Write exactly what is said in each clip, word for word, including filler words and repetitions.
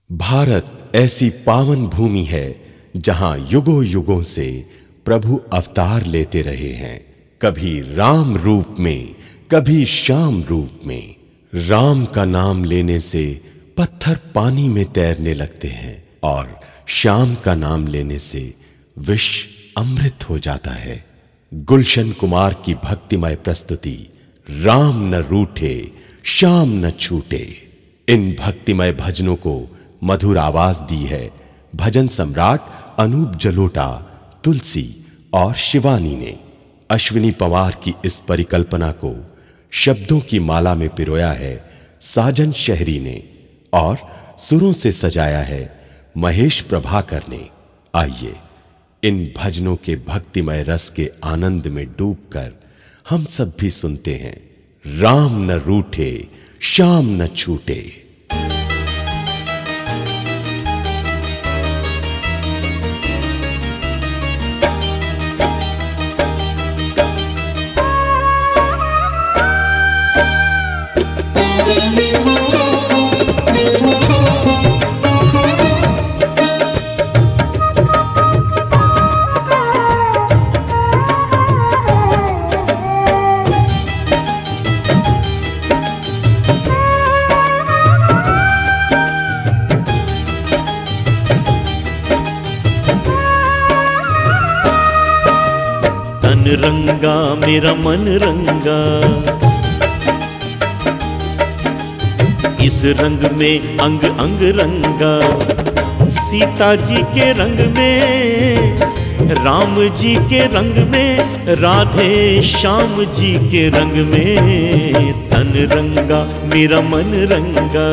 भारत ऐसी पावन भूमि है जहां युगों युगों से प्रभु अवतार लेते रहे हैं, कभी राम रूप में, कभी श्याम रूप में। राम का नाम लेने से पत्थर पानी में तैरने लगते हैं और श्याम का नाम लेने से विष अमृत हो जाता है। गुलशन कुमार की भक्तिमय प्रस्तुति राम न रूठे श्याम न छूटे, इन भक्तिमय भजनों को मधुर आवाज दी है भजन सम्राट अनूप जलोटा, तुलसी और शिवानी ने। अश्विनी पवार की इस परिकल्पना को शब्दों की माला में पिरोया है साजन शहरी ने और सुरों से सजाया है महेश प्रभाकर ने। आइए इन भजनों के भक्तिमय रस के आनंद में डूबकर हम सब भी सुनते हैं राम न रूठे श्याम न छूटे। रंगा मेरा मन रंगा, इस रंग में अंग अंग रंगा। सीता जी के रंग में, राम जी के रंग में, राधे श्याम जी के रंग में। तन रंगा मेरा मन रंगा,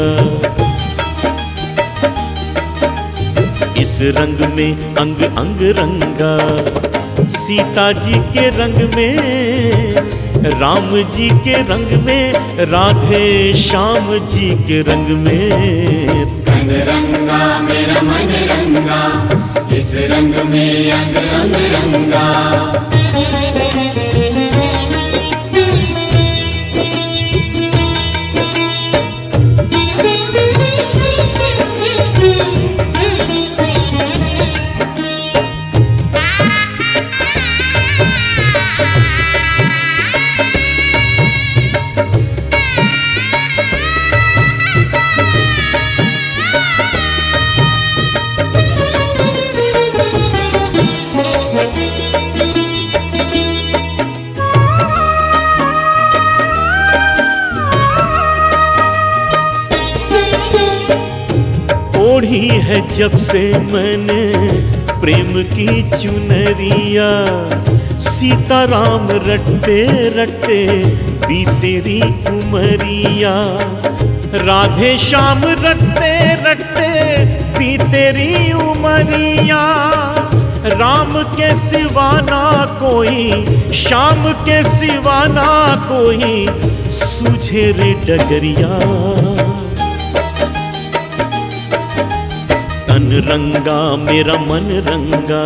इस रंग में अंग अंग रंगा। सीता जी के रंग में, राम जी के रंग में, राधे श्याम जी के रंग में। तन रंगा मेरा मन रंगा, इस रंग में अंग अंग रंगा। ओढ़ी है जब से मैंने प्रेम की चुनरिया, सीता राम रटते रटते भी तेरी उमरिया। राधे श्याम रटते रटते भी तेरी उमरिया। राम के सिवाना कोई, श्याम के सिवाना कोई, सूझे रे डगरिया। तन रंगा मेरा मन रंगा,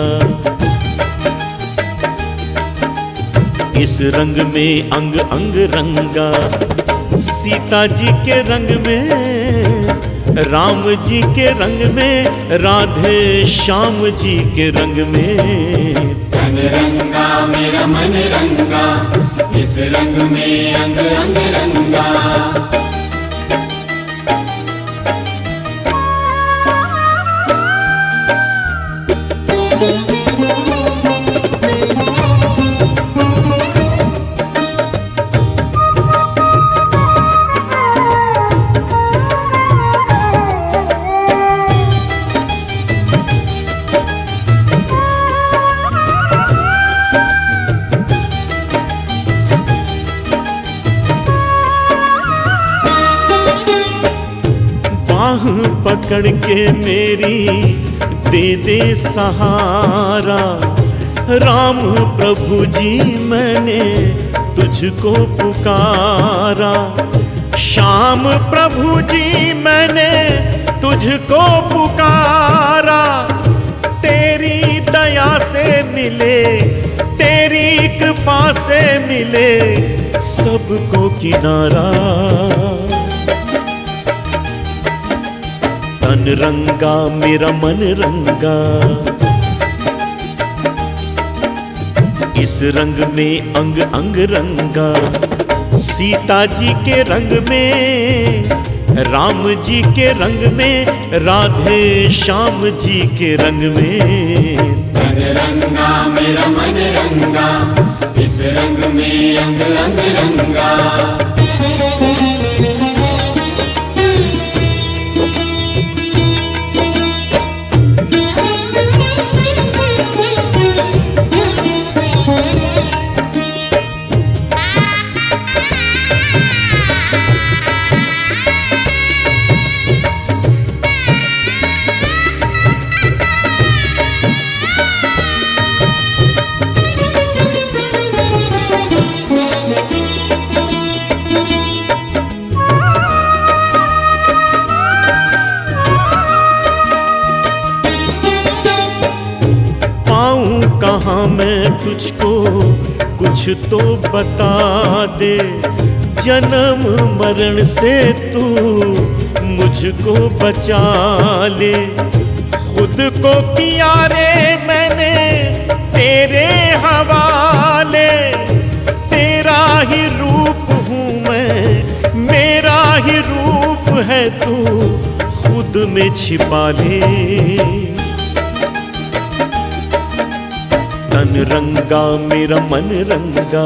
इस रंग में अंग अंग रंगा। सीता जी के रंग में, राम जी के रंग में, राधे श्याम जी के रंग में। तन रंगा मेरा मन रंगा, इस रंग में अंग अंग रंगा। बाह पकड़ के मेरी दे दे सहारा। राम प्रभु जी मैंने तुझको पुकारा। श्याम प्रभु जी मैंने तुझको पुकारा। तेरी दया से मिले, तेरी कृपा से मिले सबको किनारा। तन रंगा मेरा मन रंगा, इस रंग में अंग अंग रंगा। सीता जी के रंग में, राम जी के रंग में, राधे श्याम जी के रंग में। तन रंगा मेरा मन रंगा, इस रंग में अंग अंग रंगा। कहाँ मैं तुझको कुछ तो बता दे, जन्म मरण से तू मुझको बचा ले। खुद को किया रे मैंने तेरे हवाले, तेरा ही रूप हूँ मैं, मेरा ही रूप है तू, खुद में छिपा ले। तन रंगा मेरा मन रंगा,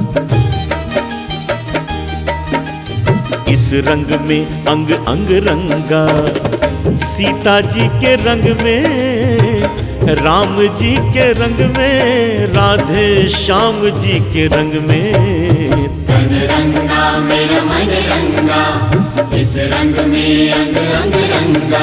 इस रंग में अंग अंग रंगा। सीता जी के रंग में, राम जी के रंग में, राधे श्याम जी के रंग में। तन रंगा मेरा मन रंगा, इस रंग में अंग अंग रंगा।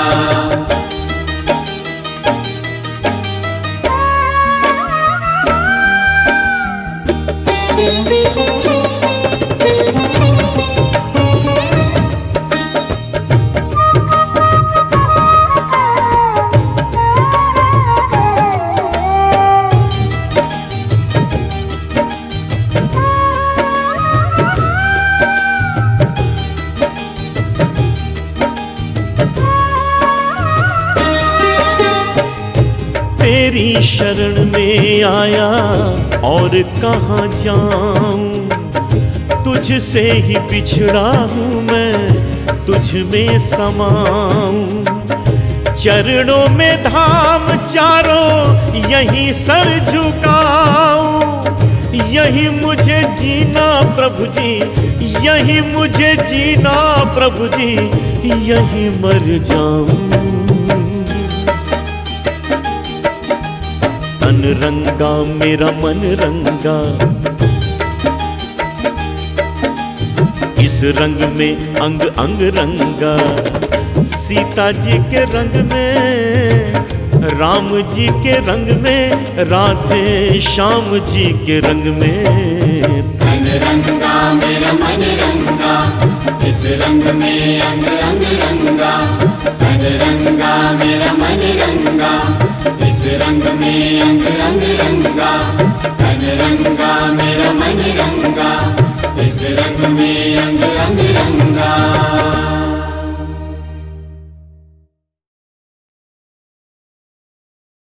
तेरी शरण में आया और कहाँ जाऊं, तुझसे ही बिछड़ा हूँ मैं, तुझ में समाऊं। चरणों में धाम चारों यहीं सर झुकाऊं, यही मुझे जीना प्रभु जी, यही मुझे जीना प्रभु जी, यही मर जाऊं। तन रंगा मेरा मन रंगा, इस रंग में अंग अंग रंगा। सीता जी के रंग में, राम जी के रंग में, राधे श्याम जी के रंग में। तन रंगा मेरा मन रंगा, इस रंग में अंग अंग रंगा। तन रंगा मेरा मन रंगा, इस रंग में अंग अंग रंगा।